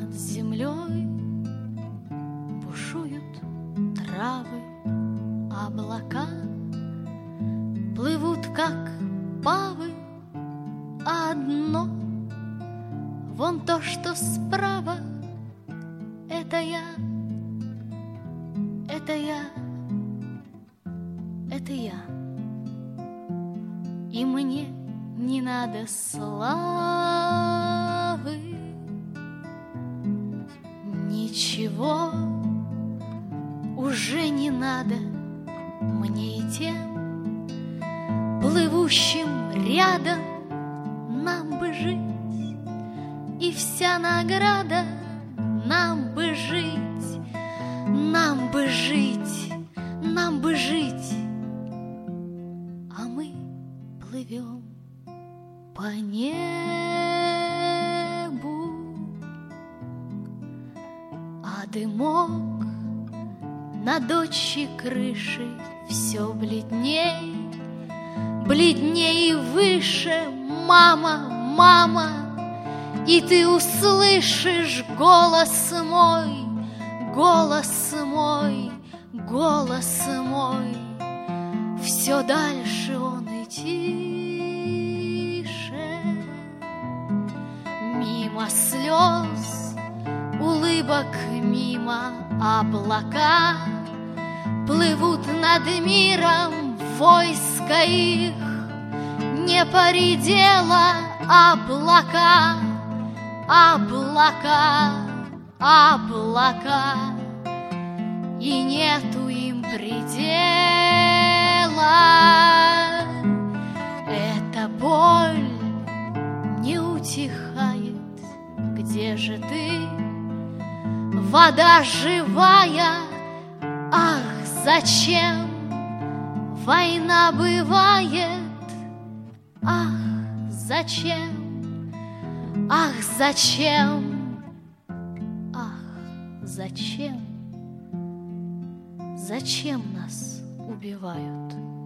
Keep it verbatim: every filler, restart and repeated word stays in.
Над землей бушуют травы, облака плывут, как павы, а одно вон то, что справа, это я, это я, это я. И мне не надо славы, ничего уже не надо мне и тем плывущим рядом. Нам бы жить, и вся награда нам бы жить, нам бы жить, нам бы жить. А мы плывем по небу, а дымок над отчей крышей все бледней, бледней и выше. Мама, мама, и ты услышишь голос мой, голос мой, голос мой. Все дальше он и тише. Мимо слез, улыбок, мимо облака плывут над миром войска их. Не поредела облака, облака, облака, и нету им предела. Эта боль не утихает. Где же ты, вода живая? Ах, зачем война бывает? Ах, зачем? Ах, зачем? Ах, зачем? Зачем нас убивают?